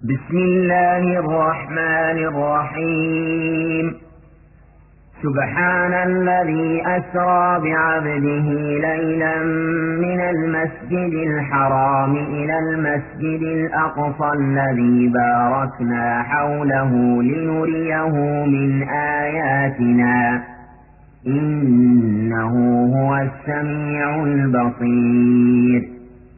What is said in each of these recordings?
بسم الله الرحمن الرحيم. سبحان الذي أسرى بعبده ليلا من المسجد الحرام إلى المسجد الأقصى الذي باركنا حوله لنريه من آياتنا إنه هو السميع البصير.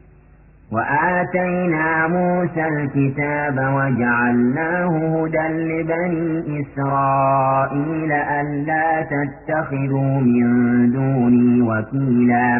وآتينا موسى الكتاب وجعلناه هدى لبني إسرائيل ألا تتخذوا من دوني وكيلا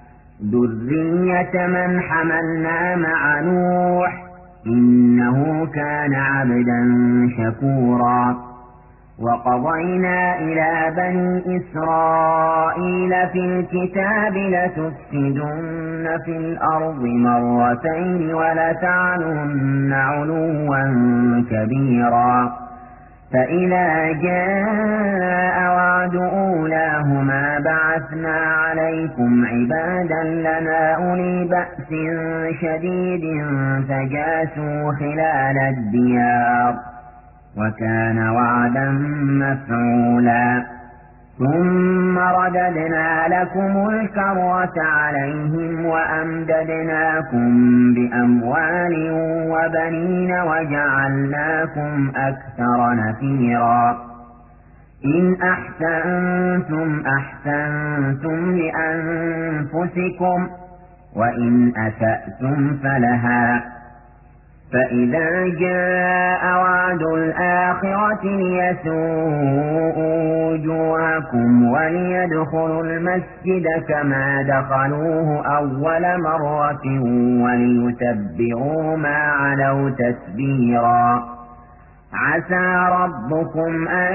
ذرية من حملنا مع نوح إنه كان عبدا شكورا. وقضينا إلى بني إسرائيل في الكتاب لتفسدن في الأرض مرتين ولتعلن علوا كبيرا. فإذا جاء وعد أولاهما بعثنا عليكم عبادا لنا أولي بأس شديد فجاسوا خلال الديار وكان وعدا مفعولا. ثم رددنا لكم الكرة عليهم وأمددناكم بأموال وبنين وجعلناكم أكثر نفيرا. إن أحسنتم أحسنتم لأنفسكم وإن أسأتم فلها. فإذا جاء وعد الآخرة ليسوءوا وجوهكم وليدخلوا المسجد كما دخلوه أول مرة وليتبعوا ما علوا تتبيرا. عسى ربكم أن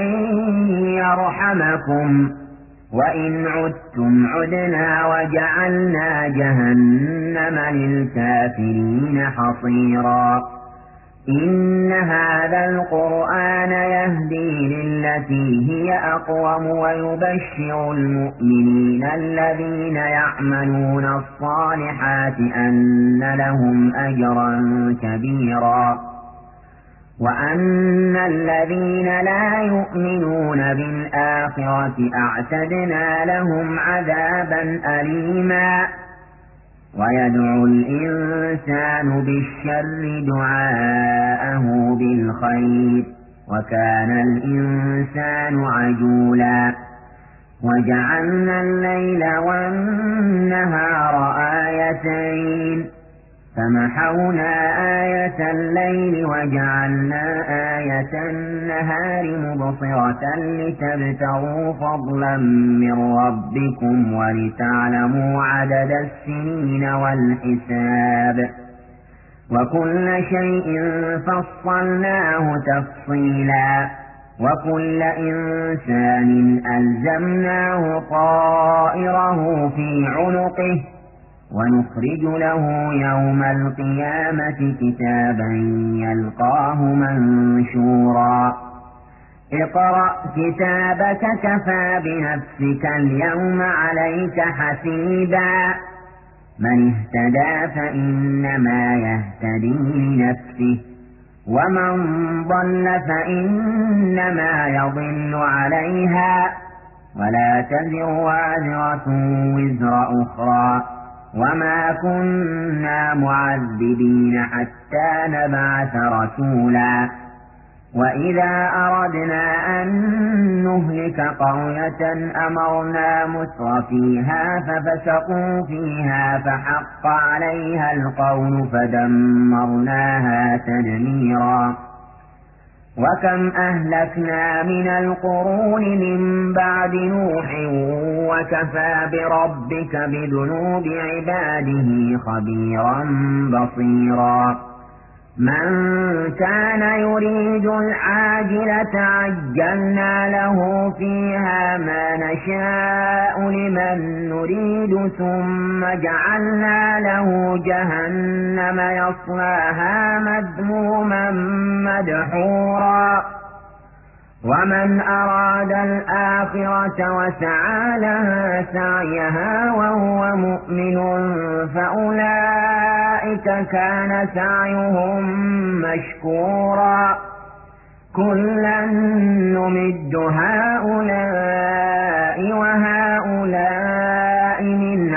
يرحمكم وإن عدتم عدنا وجعلنا جهنم للكافرين حصيرا. إن هذا القرآن يهدي للتي هي أقوم ويبشر المؤمنين الذين يعملون الصالحات أن لهم أجرا كبيرا. وأن الذين لا يؤمنون بالآخرة أعتدنا لهم عذابا أليما. ويدعو الإنسان بالشر دعاءه بالخير وكان الإنسان عجولا. وجعلنا الليل والنهار آيتين فمحونا آية الليل وجعلنا آية النهار مبصرة لتبتغوا فضلا من ربكم ولتعلموا عدد السنين والحساب وكل شيء فصلناه تفصيلا. وكل إنسان ألزمناه طائره في عنقه ونخرج له يوم القيامة كتابا يلقاه منشورا. اقرأ كتابك كفى بنفسك اليوم عليك حسيبا. من اهتدى فإنما يهتدي لنفسه ومن ضل فإنما يضل عليها ولا تزر وازرة وزر أخرى وما كنا معذبين حتى نبعث رسولا. وإذا أردنا أن نهلك قرية أمرنا مترفيها ففسقوا فيها فحق عليها القول فدمرناها تدميرا. وكم أهلكنا من القرون من بعد نوح وكفى بربك بذنوب عباده خبيرا بصيرا. من كان يريد العاجلة عجلنا له فيها ما نشاء لمن نريد ثم جعلنا له جهنم يصلاها مذموما مدحورا. ومن أراد الآخرة وسعى لها سعيها وهو مؤمن فأولئك كان سعيهم مشكورا كلا نمد هؤلاء وهؤلاء من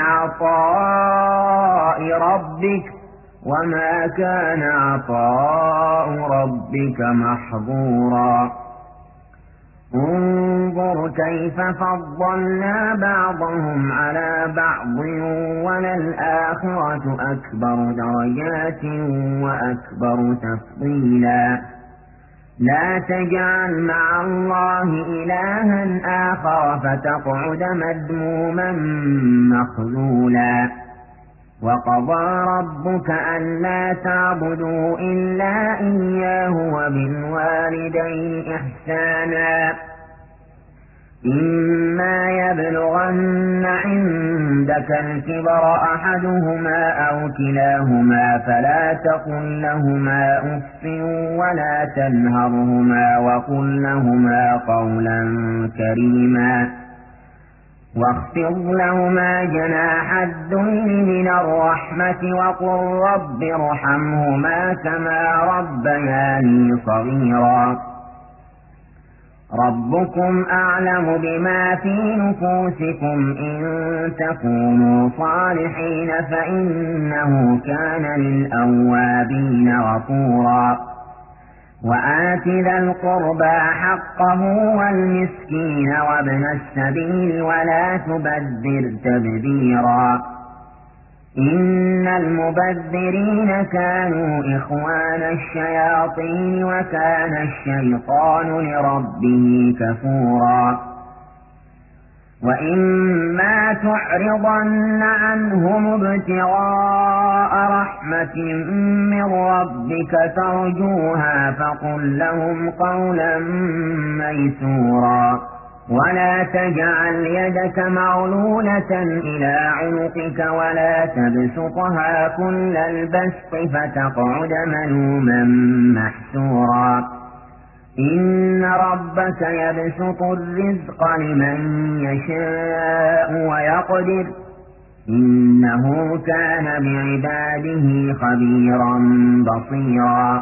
عطاء ربك وما كان عطاء ربك محظورا انظر كيف فضلنا بعضهم على بعض وللآخرة أكبر درجات وأكبر تفضيلا لا تجعل مع الله إلها آخر فتقعد مذموما مخذولا وقضى ربك ألا تعبدوا إلا إياه وبالوالدين إحسانا إما يبلغن عندك الكبر أحدهما أو كلاهما فلا تقل لهما أف ولا تنهرهما وقل لهما قولا كريما واخفض لهما جناح الذل من الرحمة وقل رب ارحمهما كما ربياني صغيرا ربكم أعلم بما في نفوسكم إن تكونوا صالحين فإنه كان للأوابين غفورا وآت ذا القربى حقه والمسكين وابن السبيل ولا تبذر تبذيرا إن المبذرين كانوا إخوان الشياطين وكان الشيطان لربه كفورا وإما تعرضن عنهم ابتغاء رحمة من ربك ترجوها فقل لهم قولا ميسورا ولا تجعل يدك مغلولة إلى عنقك ولا تبسطها كل البسط فتقعد ملوما محسورا إن ربك يبسط الرزق لمن يشاء ويقدر إنه كان بعباده خبيرا بصيرا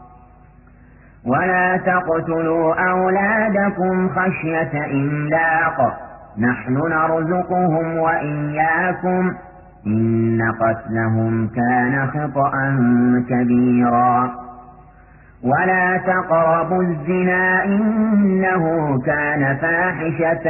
ولا تقتلوا أولادكم خشية إملاق نحن نرزقهم وإياكم إن قتلهم كان خطأ كبيرا ولا تقربوا الزنا إنه كان فاحشة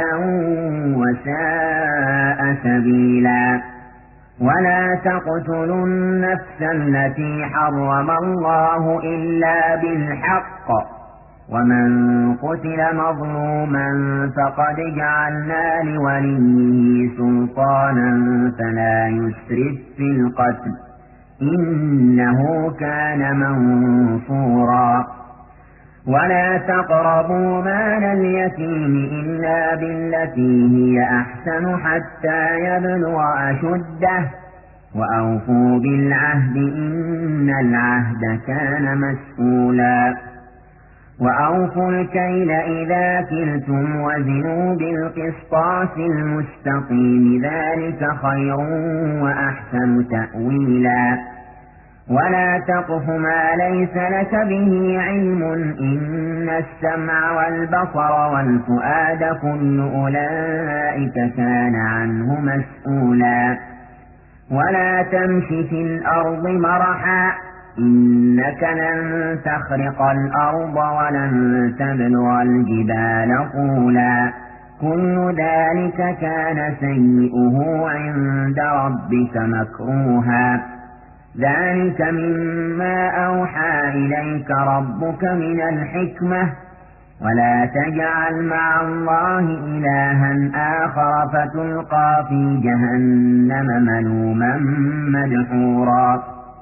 وساء سبيلا ولا تقتلوا النفس التي حرم الله إلا بالحق ومن قتل مظلوما فقد جعلنا لوليه سلطانا فلا يسرف في القتل إنه كان منصورا ولا تقربوا مال اليتيم إلا بالتي هي أحسن حتى يبلغ أشده وأوفوا بالعهد إن العهد كان مسؤولا وأوفوا الكيل إذا كلتم وزنوا بالقسطاس المستقيم ذلك خير وأحسن تأويلا ولا تقف ما ليس لك به علم إن السمع والبصر والفؤاد كل أولئك كان عنه مسؤولا ولا تمش في الأرض مرحا إنك لن تخرق الأرض ولن تبلغ الجبال طولا كل ذلك كان سيئه عند ربك مكروها ذلك مما أوحى إليك ربك من الحكمة ولا تجعل مع الله إلها آخر فتلقى في جهنم ملوما مدحورا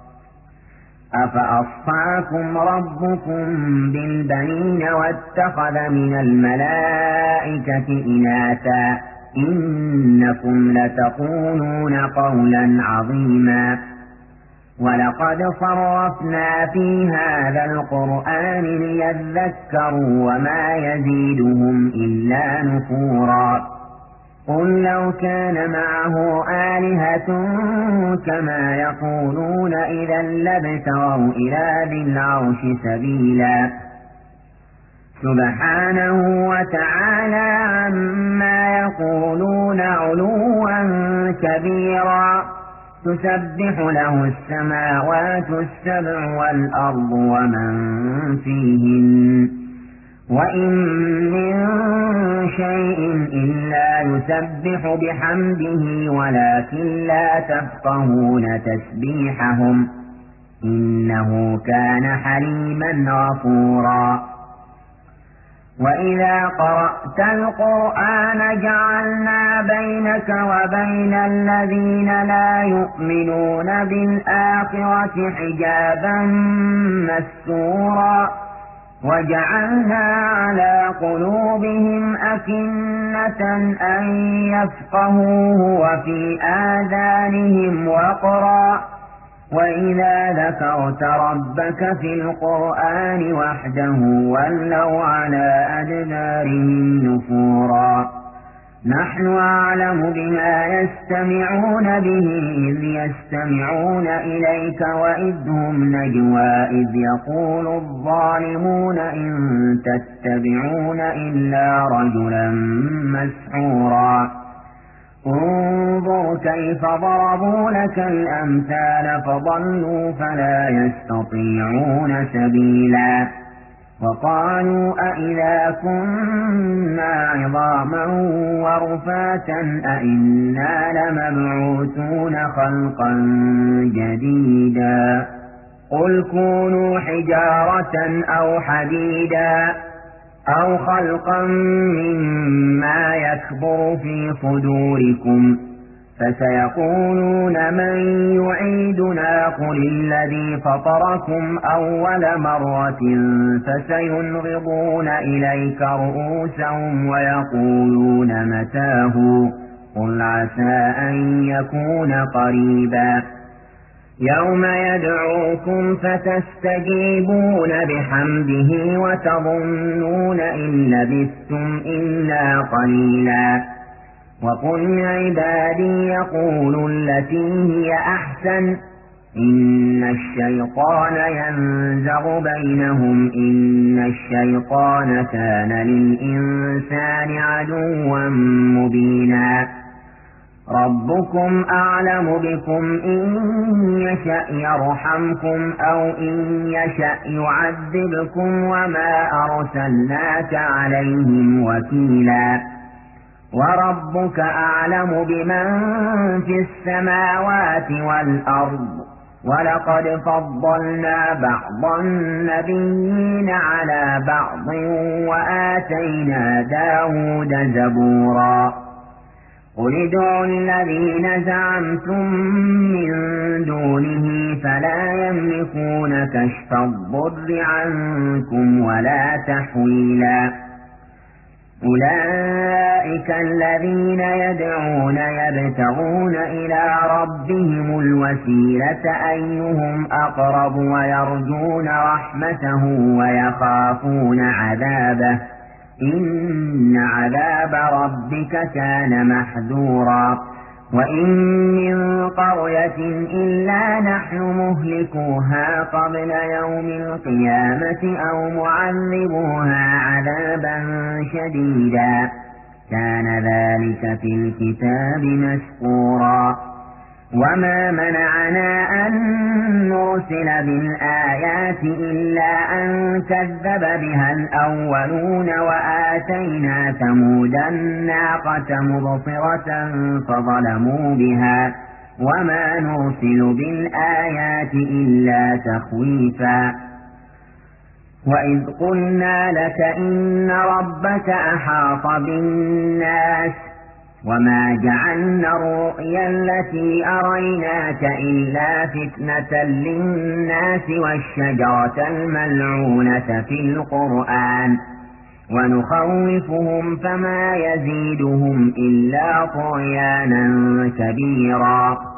أفأصفاكم ربكم بالبنين واتخذ من الملائكة إناثا إنكم لتقولون قولا عظيما ولقد صرفنا في هذا القرآن ليذكروا وما يزيدهم إلا نفورا قل لو كان معه آلهة كما يقولون إذا لابتغوا إلى ذي العرش سبيلا سبحانه وتعالى عما يقولون علوا كبيرا تسبح له السماوات السبع والأرض ومن فيهن وإن من شيء إلا يسبح بحمده ولكن لا تفقهون تسبيحهم إنه كان حليما غفورا وإذا قرأت القرآن جعلنا بينك وبين الذين لا يؤمنون بالآخرة حجابا مستورا وجعلنا على قلوبهم أكنة أن يفقهوه وفي آذانهم وقرا وإذا ذكرت ربك في القرآن وحده ولوا على أدبارهم نفورا نحن أعلم بما يستمعون به إذ يستمعون إليك وإذ هم نجوى إذ يقول الظالمون إن تتبعون إلا رجلا مسحورا انظر كيف ضربوا لك الأمثال فضلوا فلا يستطيعون سبيلا وقالوا أئذا كنا عظاما ورفاتا أئنا لمبعوثون خلقا جديدا قل كونوا حجارة أو حديدا أو خلقا مما يكبر في صدوركم فسيقولون من يعيدنا قل الذي فطركم أول مرة فسينغضون إليك رؤوسهم ويقولون متاه قل عسى أن يكون قريبا يوم يدعوكم فتستجيبون بحمده وتظنون إن لبثتم إلا قليلا وقل عبادي يقولوا التي هي أحسن إن الشيطان ينزغ بينهم إن الشيطان كان للإنسان عدوا مبينا ربكم أعلم بكم إن يشأ يرحمكم أو إن يشأ يعذبكم وما أرسلناك عليهم وكيلا وربك أعلم بمن في السماوات والأرض ولقد فضلنا بعض النبيين على بعض وآتينا داود زبورا قل ادعوا الذين زعمتم من دونه فلا يملكون كشف الضر عنكم ولا تحويلا أولئك الذين يدعون يبتغون إلى ربهم الوسيلة أيهم أقرب ويرجون رحمته ويخافون عذابه إن عذاب ربك كان محذورا وإن من قرية إلا نحن مهلكوها قبل يوم القيامة أو معذبوها عذابا شديدا كان ذلك في الكتاب مسطورا وما منعنا أن نرسل بالآيات إلا أن كذب بها الأولون وآتينا ثمود الناقة مبصرة فظلموا بها وما نرسل بالآيات إلا تخويفا وإذ قلنا لك إن ربك أحاط بالناس وما جعلنا الرؤيا التي أريناك إلا فتنة للناس والشجرة الملعونة في القرآن ونخوفهم فما يزيدهم إلا طغيانا كبيرا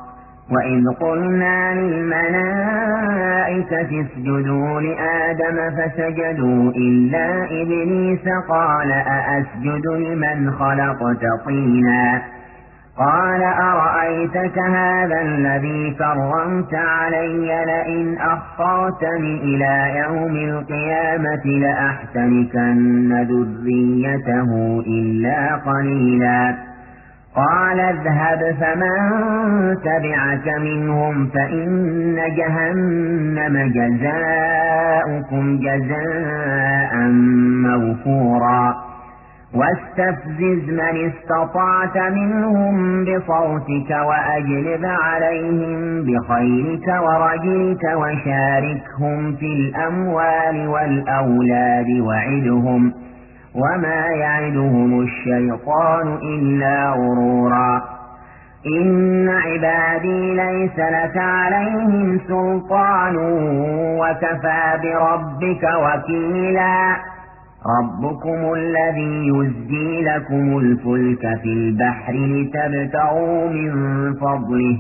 وإذ قلنا للملائكة اسجدوا لآدم فسجدوا إلا إبليس قال أأسجد لمن خلقت طينا قال أرأيتك هذا الذي كرمت علي لئن أخرتني إلى يوم القيامة لأحتركن ذريته إلا قليلا قال اذهب فمن تبعك منهم فإن جهنم جزاؤكم جزاء موفورا واستفزز من استطعت منهم بصوتك وأجلب عليهم بخيلك ورجلك وشاركهم في الأموال والأولاد وعدهم وما يعدهم الشيطان إلا غرورا إن عبادي ليس لك عليهم سلطان وكفى بربك وكيلا ربكم الذي يزجي لكم الفلك في البحر لتبتغوا من فضله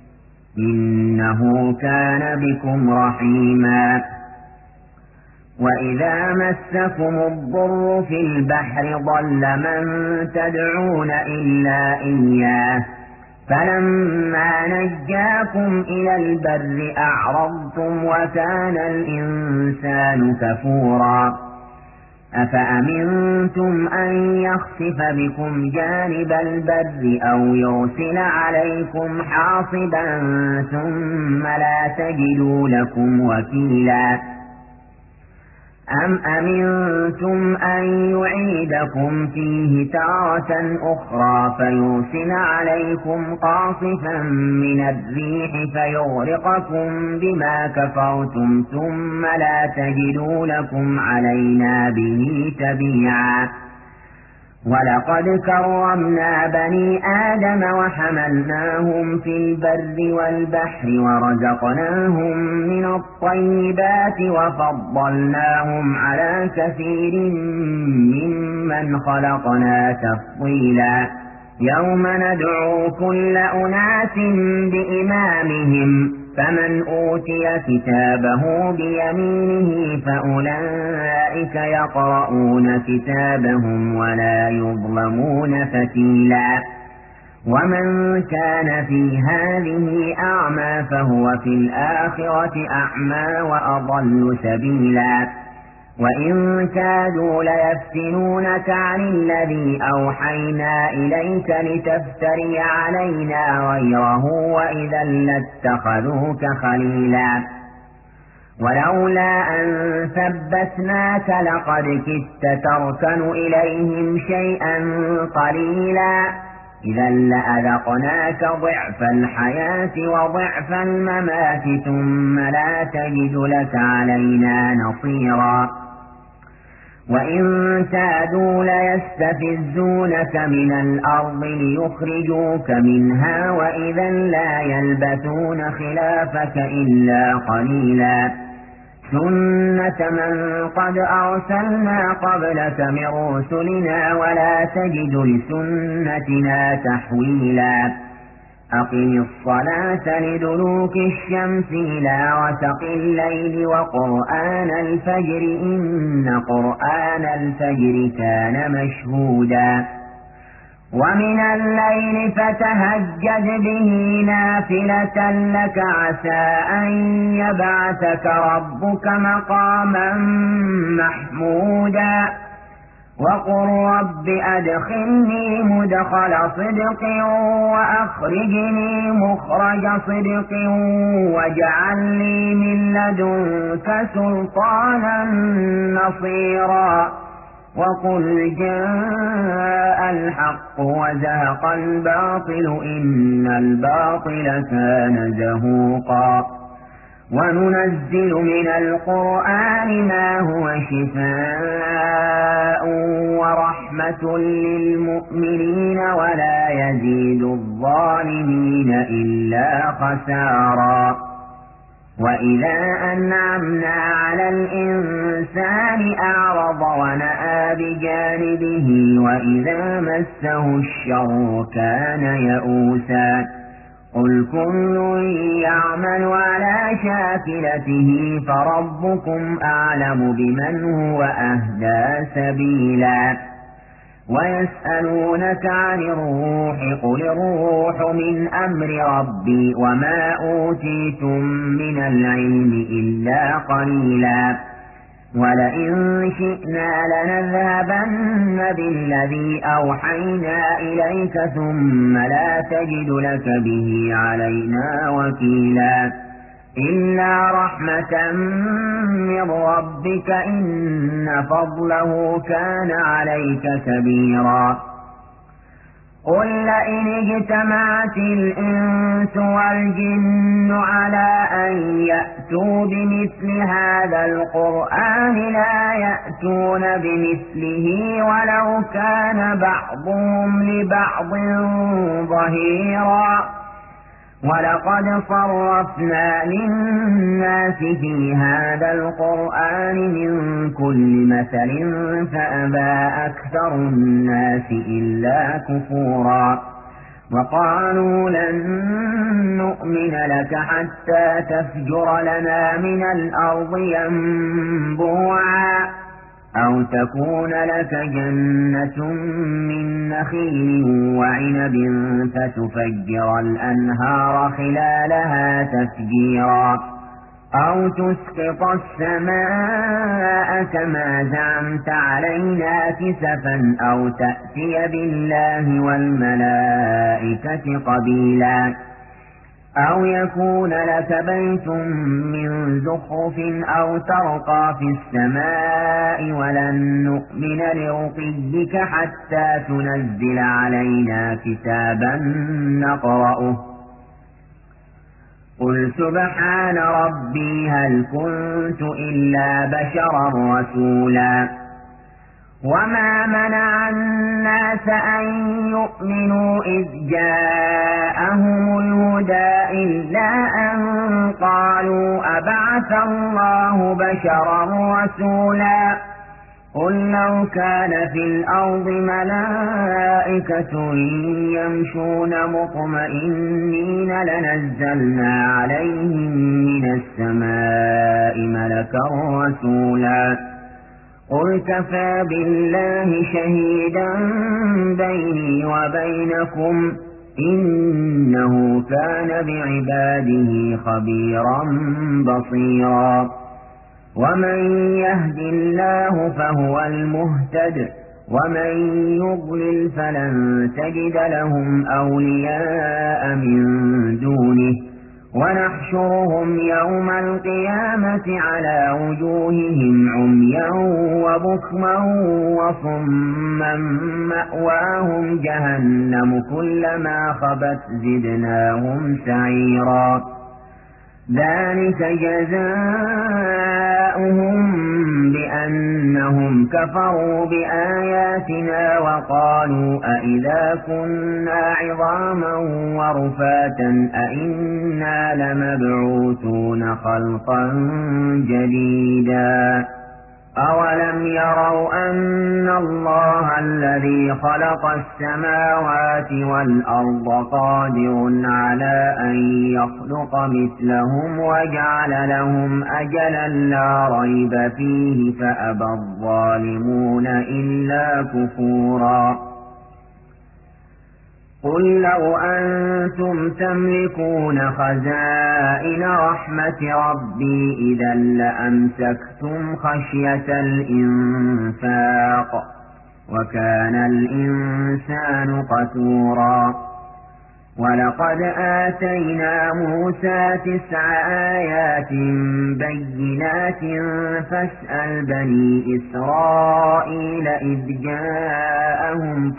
إنه كان بكم رحيما وإذا مسكم الضر في البحر ضل من تدعون إلا إياه فلما نجاكم إلى البر أعرضتم وكان الإنسان كفورا أفأمنتم أن يخسف بكم جانب البر أو يرسل عليكم حاصبا ثم لا تجدوا لكم وكيلا أم أمنتم أن يعيدكم فيه تارة أخرى فيرسل عليكم قاصفا من الريح فيغرقكم بما كفرتم ثم لا تجدوا لكم علينا به تبيعا ولقد كرمنا بني آدم وحملناهم في البر والبحر ورزقناهم من الطيبات وفضلناهم على كثير ممن خلقنا تفضيلا يوم ندعو كل أناس بإمامهم فمن أوتي كتابه بيمينه فأولئك يقرؤون كتابهم ولا يظلمون فتيلا ومن كان في هذه أعمى فهو في الآخرة أعمى وأضل سبيلا وإن كادوا ليفتنونك عن الذي أوحينا إليك لتفتري علينا غيره وإذا لاتخذوك خليلا ولولا أن ثبتناك لقد كدت تركن إليهم شيئا قليلا إذا لأذقناك ضعف الحياة وضعف الممات ثم لا تجد لك علينا نصيرا وإن كادوا ليستفزونك من الأرض ليخرجوك منها وإذا لا يلبثون خلافك إلا قليلا سنة من قد أرسلنا قبلك من رسلنا ولا تجد لسنتنا تحويلا أقم الصلاة لدلوك الشمس إلى غسق الليل وقرآن الفجر إن قرآن الفجر كان مشهودا ومن الليل فتهجد به نافلة لك عسى أن يبعثك ربك مقاما محمودا وقل رب أدخلني مدخل صدق وأخرجني مخرج صدق واجعل لي من لدنك سلطانا نصيرا وقل جاء الحق وزهق الباطل إن الباطل كان زهوقا وننزل من القرآن ما هو شفاء ورحمة للمؤمنين ولا يزيد الظالمين إلا خسارا وإذا أنعمنا على الإنسان أعرض ونأى بجانبه وإذا مسه الشر كان يئوسا قل كل يعمل على شاكلته فربكم أعلم بمن هو أهدى سبيلا ويسألونك عن الروح قل الروح من أمر ربي وما أوتيتم من العلم إلا قليلا ولئن شئنا لنذهبن بالذي أوحينا إليك ثم لا تجد لك به علينا وكيلا إلا رحمة من ربك إن فضله كان عليك كبيرا قل لئن اجتمعت الإنس والجن على أن يأتوا بمثل هذا القرآن لا يأتون بمثله ولو كان بعضهم لبعض ظهيرا ولقد صرفنا للناس في هذا القرآن من كل مثل فأبى أكثر الناس إلا كفورا وقالوا لن نؤمن لك حتى تفجر لنا من الأرض ينبوعا أو تكون لك جنة من نخيل وعنب فتفجر الأنهار خلالها تفجيرا أو تسقط السماء كما زعمت علينا كسفا أو تأتي بالله والملائكة قبيلا أو يكون لك بيت من زخرف أو ترقى في السماء ولن نؤمن لرقيك حتى تنزل علينا كتابا نقرأه قل سبحان ربي هل كنت إلا بشرا رسولا وما منع الناس أن يؤمنوا إذ جاءهم الهدى إلا أن قالوا أبعث الله بشرا رسولا قل لو كان في الأرض ملائكة يمشون مطمئنين لنزلنا عليهم من السماء ملكا رسولا قل كفى بالله شهيدا بيني وبينكم إنه كان بعباده خبيرا بصيرا ومن يهد الله فهو المهتد ومن يضلل فلن تجد لهم أولياء من دونه ونحشرهم يوم القيامة على وجوههم عميا وبكما وصما مأواهم جهنم كلما خبت زدناهم سعيرا ذلك جزاؤهم بأنهم كفروا بآياتنا وقالوا أئذا كنا عظاما ورفاتا أئنا لمبعوثون خلقا جديدا أولم يروا أن الله الذي خلق السماوات والأرض قادر على أن يخلق مثلهم وجعل لهم أجلا لا ريب فيه فأبى الظالمون إلا كفورا قل لو أنتم تملكون خزائن رحمة ربي إذا لأمسكتم خشية الإنفاق وكان الإنسان قتورا ولقد آتينا موسى 9 آيات بينات فاسأل بني إسرائيل إذ جاءهم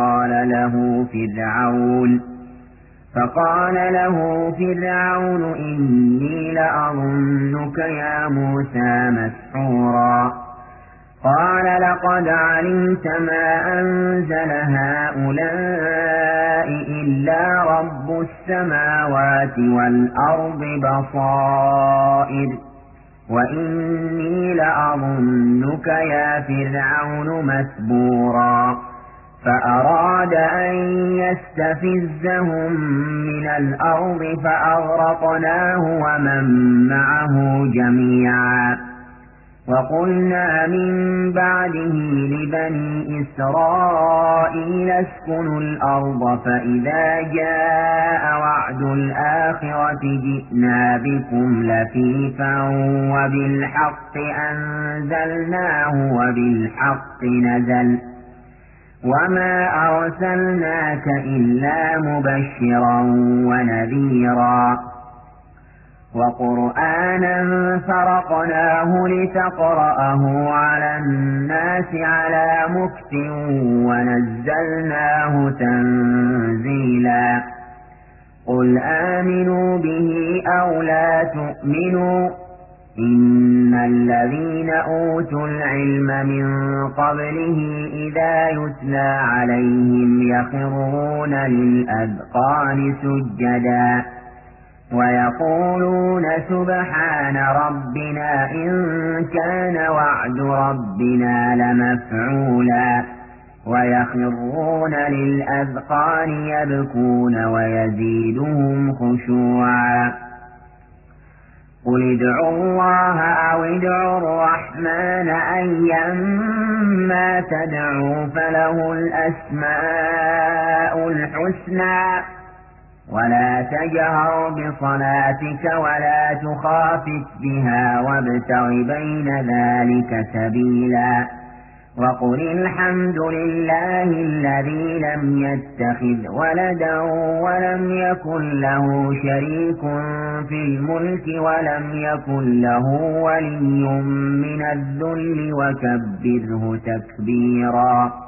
فقال له فرعون إني لأظنك يا موسى مسحورا قال لقد علمت ما أنزل هؤلاء إلا رب السماوات والأرض بصائر وإني لأظنك يا فرعون مثبورا فأراد أن يستفزهم من الأرض فأغرقناه ومن معه جميعا وقلنا من بعده لبني إسرائيل اسكنوا الأرض فإذا جاء وعد الآخرة جئنا بكم لفيفا وبالحق أنزلناه وبالحق نزل وما أرسلناك إلا مبشرا ونذيرا وقرآنا فرقناه لتقرأه على الناس على مكث ونزلناه تنزيلا قل آمنوا به أو لا تؤمنوا إن الذين أوتوا العلم من قبله إذا يتلى عليهم يخرون للأذقان سجدا ويقولون سبحان ربنا إن كان وعد ربنا لمفعولا ويخرون للأذقان يبكون ويزيدهم خشوعا قل ادعوا الله أو ادعوا الرحمن أيما تدعوا فله الأسماء الحسنى ولا تجهر بصلاتك ولا تخافت بها وابتغ بين ذلك سبيلا وقل الحمد لله الذي لم يتخذ ولدا ولم يكن له شريك في الملك ولم يكن له ولي من الذل وكبره تكبيرا